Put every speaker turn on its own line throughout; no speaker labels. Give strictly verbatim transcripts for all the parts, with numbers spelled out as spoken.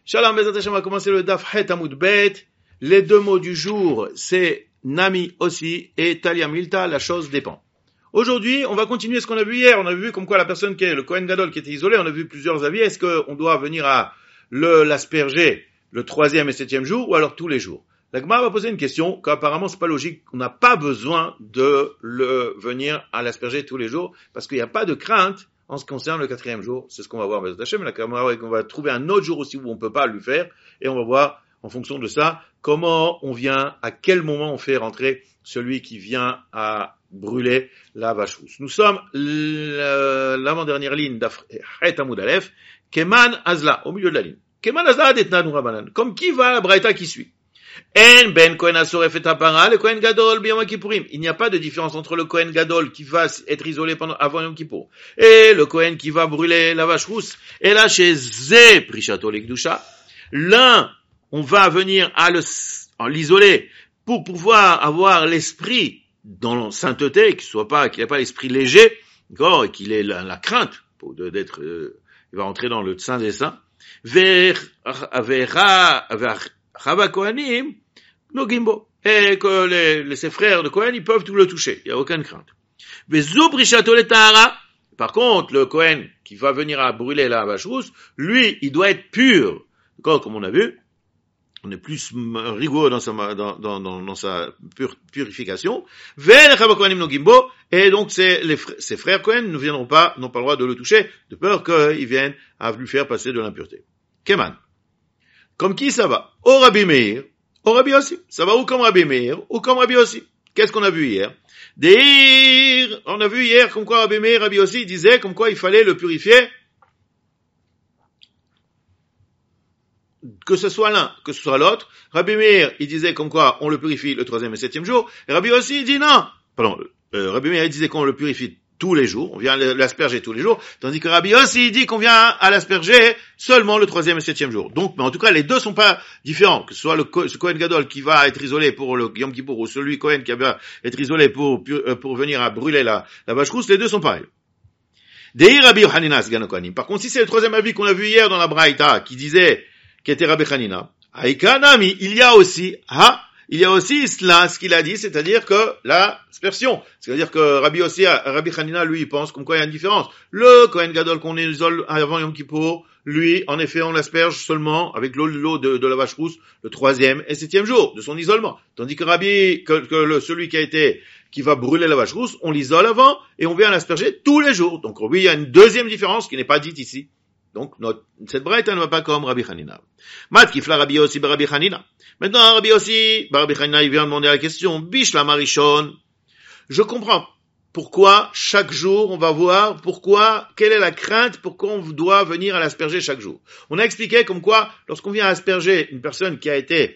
Shalom Bezat Hashem, on va commencer le Daf Het Amud Bet. Les deux mots du jour, c'est Nami aussi et Talia Milta, la chose dépend. Aujourd'hui, on va continuer ce qu'on a vu hier. On a vu comme quoi la personne qui est le Kohen Gadol qui était isolé, on a vu plusieurs avis. Est-ce qu'on doit venir à le, l'asperger le troisième et septième jour ou alors tous les jours? La Gemara va poser une question qu'apparemment c'est pas logique. On n'a pas besoin de le venir à l'asperger tous les jours parce qu'il n'y a pas de crainte en ce qui concerne le quatrième jour. C'est ce qu'on va voir Bezat Hashem. La Gemara on va trouver un autre jour aussi où on peut pas le faire et on va voir en fonction de ça comment on vient, à quel moment on fait rentrer celui qui vient à brûler la vache rousse. Nous sommes l'avant-dernière ligne d'Afret Amud Aleph, Keman Azla, au milieu de la ligne. Keman Azla detna nu Rabanan. Comme qui va la braïta qui suit. En ben Kohen Asoref et Apara, le Kohen Gadol b'Yom Kippourim. Il n'y a pas de différence entre le Kohen Gadol qui va être isolé pendant, avant Yom Kippour et le Kohen qui va brûler la vache rousse. Et là, chez Zé Prishato l'Ekdusha, l'un, on va venir à le, à l'isoler pour pouvoir avoir l'esprit dans la sainteté, qu'il soit pas, qu'il n'ait pas l'esprit léger, d'accord, et qu'il ait la, la crainte pour de, d'être, euh, il va entrer dans le saint des saints. Vers, vers, vers, Chava Kohanim, no gimbo. Et que les, les, ses frères de Kohen, ils peuvent tout le toucher. Il n'y a aucune crainte. Vezu Prishato le Tahara. Par contre, le Kohen qui va venir à brûler la vache rousse, lui, il doit être pur. D'accord, comme on a vu. On est plus rigoureux dans sa, dans, dans, dans, dans sa pur, purification. Vers Chava Kohanim no gimbo. Et donc, c'est les, ses frères Kohen ne viendront pas, n'ont pas le droit de le toucher, de peur qu'ils viennent à lui faire passer de l'impureté. Keman. Comme qui ça va? Au Rabbi Meir, au Rabbi aussi. Ça va ou comme Rabbi Meir, ou comme Rabbi aussi. Qu'est-ce qu'on a vu hier? Deir, on a vu hier comme quoi Rabbi Meir, Rabbi aussi disait comme quoi il fallait le purifier. Que ce soit l'un, que ce soit l'autre. Rabbi Meir, il disait comme quoi on le purifie le troisième et septième jour. Et Rabbi aussi, il dit non. Pardon, euh, Rabbi Meir, il disait qu'on le purifie tous les jours, on vient l'asperger tous les jours, tandis que Rabbi aussi dit qu'on vient à l'asperger seulement le troisième et septième jour. Donc, mais en tout cas, les deux sont pas différents, que ce soit le ce Kohen Gadol qui va être isolé pour le Yom Kippour ou celui Kohen qui va être isolé pour pour venir à brûler la la vache rousse, les deux sont pareils. Deir Rabbi Yohanina Sgan Kohanim. Par contre, si c'est le troisième avis qu'on a vu hier dans la Braïta, qui disait qui était Rabbi Hanina, Aïkanami, il y a aussi ha il y a aussi cela, ce qu'il a dit, c'est-à-dire que l'aspersion. C'est-à-dire que Rabbi aussi, Rabbi Hanina, lui, il pense comme quoi il y a une différence. Le Kohen Gadol qu'on isole avant Yom Kippour, lui, en effet, on l'asperge seulement avec l'eau, l'eau de, de la vache rousse le troisième et septième jour de son isolement. Tandis que Rabbi, que, que le, celui qui a été, qui va brûler la vache rousse, on l'isole avant et on vient l'asperger tous les jours. Donc oui, il y a une deuxième différence qui n'est pas dite ici. Donc, notre, cette braïta ne va pas comme Rabbi Hanina. Mat kifla Rabbi aussi Rabbi Hanina. Maintenant, Rabbi aussi, Rabbi Hanina, il vient demander la question, Bish la Marichon. Je comprends pourquoi chaque jour, on va voir pourquoi, quelle est la crainte, pourquoi on doit venir à l'asperger chaque jour. On a expliqué comme quoi, lorsqu'on vient à asperger une personne qui a été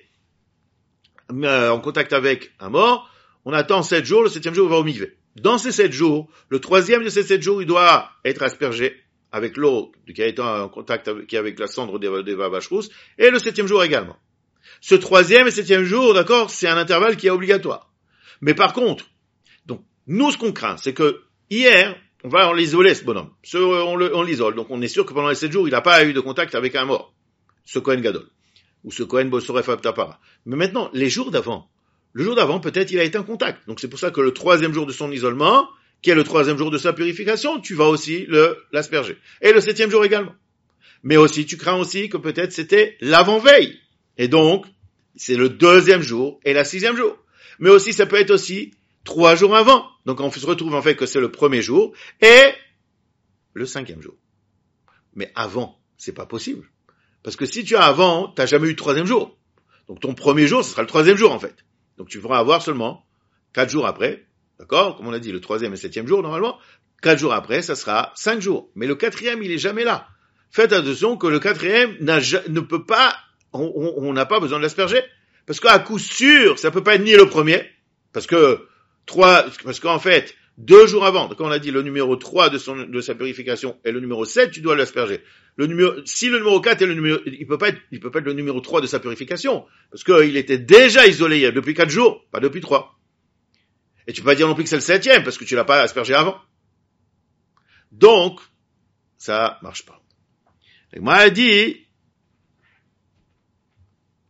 euh, en contact avec un mort, on attend sept jours, le septième jour, il va au mikvé. Dans ces sept jours, le troisième de ces sept jours, il doit être aspergé avec l'eau qui a été en contact avec, avec la cendre des, des vaches rousses, et le septième jour également. Ce troisième et septième jour, d'accord, c'est un intervalle qui est obligatoire. Mais par contre, donc, nous, ce qu'on craint, c'est que hier, on va l'isoler, ce bonhomme. Ce, on, le, on l'isole. Donc, on est sûr que pendant les sept jours, il n'a pas eu de contact avec un mort. Ce Kohen Gadol. Ou ce Kohen Bosoref Aptapara. Mais maintenant, les jours d'avant, le jour d'avant, peut-être, il a été en contact. Donc, c'est pour ça que le troisième jour de son isolement, qui est le troisième jour de sa purification, tu vas aussi le, l'asperger. Et le septième jour également. Mais aussi, tu crains aussi que peut-être c'était l'avant-veille. Et donc, c'est le deuxième jour et la sixième jour. Mais aussi, ça peut être aussi trois jours avant. Donc, on se retrouve en fait que c'est le premier jour et le cinquième jour. Mais avant, c'est pas possible. Parce que si tu as avant, t'as jamais eu de troisième jour. Donc, ton premier jour, ce sera le troisième jour en fait. Donc, tu pourras avoir seulement quatre jours après. D'accord? Comme on a dit, le troisième et le septième jour, normalement. Quatre jours après, ça sera cinq jours. Mais le quatrième, il est jamais là. Faites attention que le quatrième n'a, ne peut pas, on n'a pas besoin de l'asperger. Parce qu'à coup sûr, ça peut pas être ni le premier. Parce que, trois, parce qu'en fait, deux jours avant, quand on a dit le numéro trois de son, de sa purification et le numéro sept, tu dois l'asperger. Le numéro, si le numéro quatre est le numéro, il peut pas être, il peut pas être le numéro trois de sa purification. Parce qu'il était déjà isolé il y a depuis quatre jours, pas depuis trois. Et tu peux pas dire non plus que c'est le septième, parce que tu l'as pas aspergé avant. Donc, ça marche pas. Et moi, elle dit,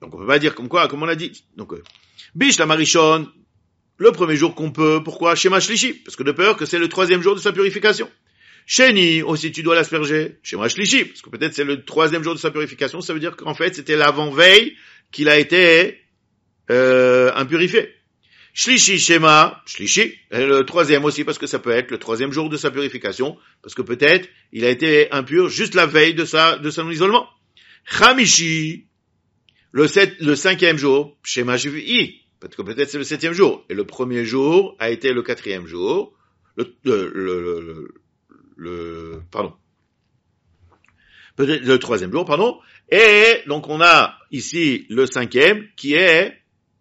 Donc on peut pas dire comme quoi, comme on l'a dit. Donc, euh, Bish la Marichon, le premier jour qu'on peut, pourquoi? Shema Shlishi, parce que de peur que c'est le troisième jour de sa purification. Sheni, aussi tu dois l'asperger, Shema Shlishi, parce que peut-être c'est le troisième jour de sa purification, ça veut dire qu'en fait c'était l'avant-veille qu'il a été euh, impurifié. Shlishi, Shema, Shlishi, et le troisième aussi, parce que ça peut être le troisième jour de sa purification, parce que peut-être il a été impur juste la veille de sa de son isolement. Chamishi, le sept, le cinquième jour, Shema Shvi'i, parce que peut-être c'est le septième jour, et le premier jour a été le quatrième jour, le, le, le, le, le pardon, peut-être le troisième jour, pardon, et donc on a ici le cinquième qui est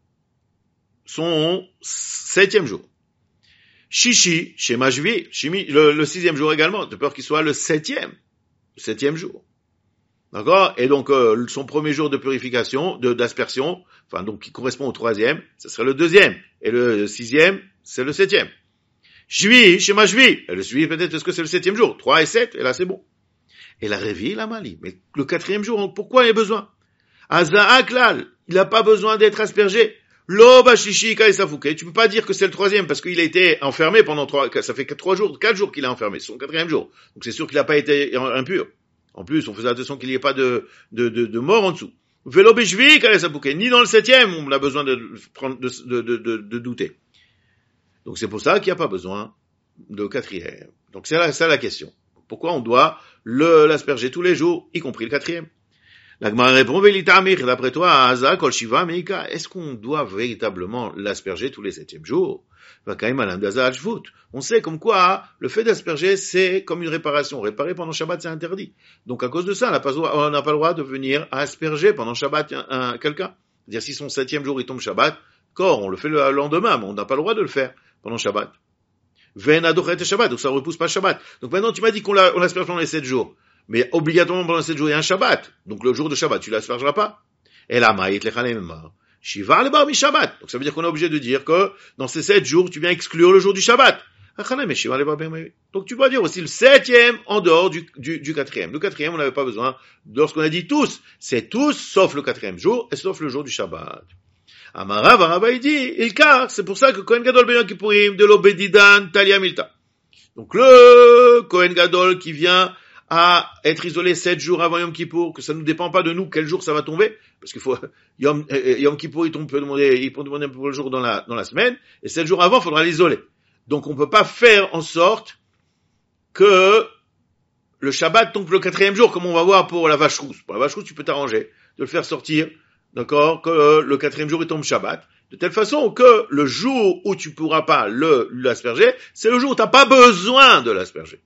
son septième jour. Shishi, Shema Shvi'i, le, le sixième jour également, de peur qu'il soit le septième, le septième jour. D'accord? Et donc, euh, son premier jour de purification, de, d'aspersion, enfin, donc, qui correspond au troisième, ce serait le deuxième. Et le sixième, c'est le septième. Shvi, Shema Shvi. Et le Shvi, peut-être, est-ce que c'est le septième jour? Trois et sept, et là, c'est bon. Et la Révi, la Mali. Mais le quatrième jour, pourquoi il y a besoin? Azaaklal, il n'a pas besoin d'être aspergé. L'obashishi kaisafouke. Tu peux pas dire que c'est le troisième, parce qu'il a été enfermé pendant trois, ça fait trois jours, quatre jours qu'il est enfermé, c'est son quatrième jour. Donc, c'est sûr qu'il n'a pas été impur. En plus, on faisait attention qu'il n'y ait pas de, de, de, de mort en dessous. Vélo béchvi, ni dans le septième, on a besoin de prendre, de, de, de, de, de douter. Donc c'est pour ça qu'il n'y a pas besoin de quatrième. Donc c'est là, ça la question. Pourquoi on doit le, l'asperger tous les jours, y compris le quatrième? La Gemara répond, d'après toi, Aza, Kol Shiva, Meika, est-ce qu'on doit véritablement l'asperger tous les septièmes jours? On sait comme quoi le fait d'asperger c'est comme une réparation. Réparer pendant Shabbat c'est interdit. Donc à cause de ça, on n'a pas, on n'a pas le droit de venir asperger pendant Shabbat un, un, quelqu'un. C'est-à-dire si son septième jour il tombe Shabbat, corps, on le fait le lendemain, mais on n'a pas le droit de le faire pendant Shabbat. Venadochet Shabbat, donc ça ne repousse pas Shabbat. Donc maintenant tu m'as dit qu'on l'a, on l'asperge pendant les sept jours, mais obligatoirement pendant les sept jours il y a un Shabbat. Donc le jour de Shabbat tu l'aspergeras pas. Et là maït lechalem. Shiva le bar mi Shabbat. Donc ça veut dire qu'on est obligé de dire que dans ces sept jours, tu viens exclure le jour du Shabbat. Donc tu dois dire aussi le septième en dehors du, du, du quatrième. Le quatrième, on n'avait pas besoin. Lorsqu'on a dit tous, c'est tous sauf le quatrième jour et sauf le jour du Shabbat. Amarav, Araba, il dit, il car, c'est pour ça que Kohen Gadol Ben Yom Kippourim de l'Obedidan Talia Milta. Donc le Kohen Gadol qui vient à être isolé sept jours avant Yom Kippour, que ça ne dépend pas de nous quel jour ça va tomber, parce qu'il faut, Yom, euh, Yom Kippour, il tombe, peut demander, il peut demander un peu le jour dans la, dans la semaine, et sept jours avant, il faudra l'isoler. Donc on peut pas faire en sorte que le Shabbat tombe le quatrième jour, comme on va voir pour la vache rousse. Pour la vache rousse, tu peux t'arranger de le faire sortir, d'accord, que euh, le quatrième jour il tombe Shabbat, de telle façon que le jour où tu pourras pas le, l'asperger, c'est le jour où t'as pas besoin de l'asperger.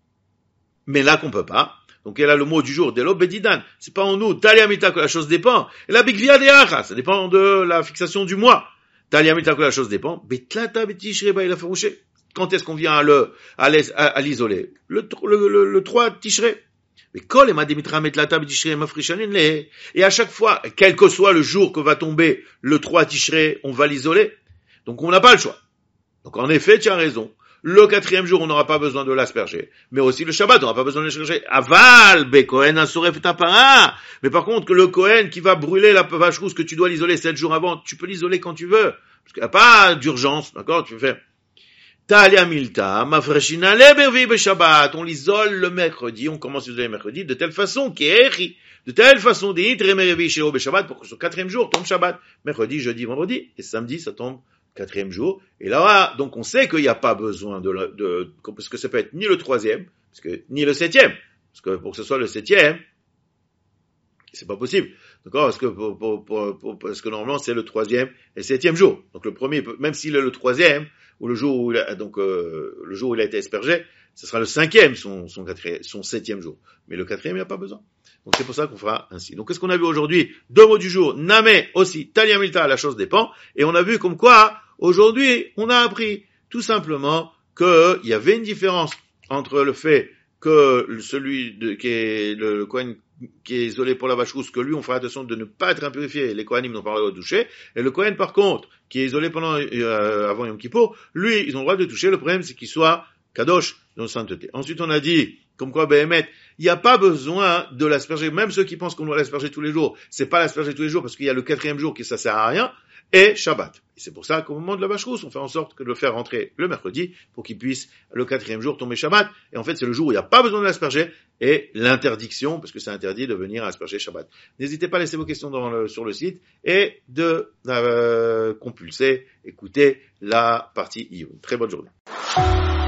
Mais là qu'on peut pas. Donc elle a le mot du jour, Delo Bedidan. C'est pas en nous, Taliamita que la chose dépend. Et la Bigvia de Acha, ça dépend de la fixation du mois. Taliamita que la chose dépend. Betlata Betishre ba il a farouché. Quand est-ce qu'on vient à le, à, à, à l'isoler? Le, le, le, le trois Tishré. Mais Kol ema demitra metlata Betishre mafrishanin le. Et à chaque fois, quel que soit le jour que va tomber le trois Tishré, on va l'isoler. Donc on n'a pas le choix. Donc en effet, tu as raison. Le quatrième jour, on n'aura pas besoin de l'asperger. Mais aussi le Shabbat, on n'aura pas besoin de l'asperger. Aval, be Kohen asoref tapara. Mais par contre, que le Kohen qui va brûler la vache rousse, que tu dois l'isoler sept jours avant, tu peux l'isoler quand tu veux. Parce qu'il n'y a pas d'urgence, d'accord? Tu peux faire. Talia milta, mafreshina lebervi be Shabbat. On l'isole le mercredi, on commence à l'isoler le mercredi, de telle façon, qu'éri. De telle façon, d'itremerevi shelo be Shabbat, pour que ce quatrième jour tombe Shabbat. Mercredi, jeudi, vendredi. Et samedi, ça tombe quatrième jour, et là, donc on sait qu'il n'y a pas besoin de, de, de, parce que ça peut être ni le troisième, parce que, ni le septième, parce que pour que ce soit le septième, c'est pas possible, d'accord, parce que, pour, pour, pour, pour, parce que normalement c'est le troisième et le septième jour, donc le premier, même s'il est le troisième, ou le jour où il a, donc, euh, le jour où il a été aspergé, ce sera le cinquième, son, son quatrième, son septième jour, mais le quatrième, il n'y a pas besoin. Donc c'est pour ça qu'on fera ainsi. Donc qu'est-ce qu'on a vu aujourd'hui? Deux mots du jour, Namé aussi, Talia Milta, la chose dépend, et on a vu comme quoi, aujourd'hui, on a appris tout simplement qu'il y avait une différence entre le fait que celui de, qui est le, le Kohen qui est isolé pour la vache rousse, que lui, on fera attention de ne pas être impurifié, les Kohanim n'ont pas le droit de toucher, et le Kohen, par contre, qui est isolé pendant, euh, avant Yom Kippour, lui, ils ont le droit de toucher, le problème, c'est qu'il soit Kadosh, dans sainteté. Ensuite, on a dit comme quoi, Béhémet, il n'y a pas besoin de l'asperger, même ceux qui pensent qu'on doit l'asperger tous les jours, c'est pas l'asperger tous les jours parce qu'il y a le quatrième jour qui ça sert à rien, et Shabbat. Et c'est pour ça qu'au moment de la vache rousse, on fait en sorte de le faire rentrer le mercredi pour qu'il puisse le quatrième jour tomber Shabbat. Et en fait, c'est le jour où il n'y a pas besoin de l'asperger et l'interdiction, parce que c'est interdit de venir asperger Shabbat. N'hésitez pas à laisser vos questions dans le, sur le site et de euh, compulser, écouter la partie Iyun. Très bonne journée.